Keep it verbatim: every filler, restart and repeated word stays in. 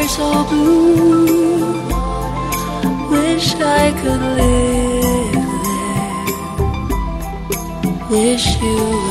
so blue. Wish I could live there. Wish you